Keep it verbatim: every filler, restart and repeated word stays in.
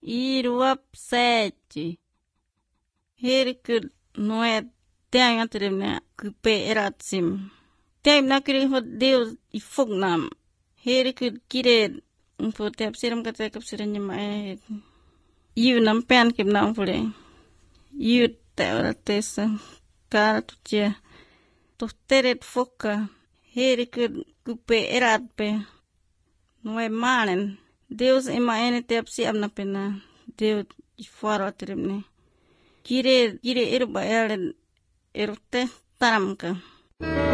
Iruap sete. Herkul noet tiang atremna kupe eratsim. Tiang nakri hot Deus ifognam. Herkul kired umpo tiap siram kata kapsiran nyama eh. Iu nampen kip nam pule. Iu ta ora tesa kara tucia. Toh teret foka. Herkul kupe erat pe. Noe manen. Deus ema ene tiap siam na pena. Deus ifaro atremne. Kire kire irba elen erote taramka.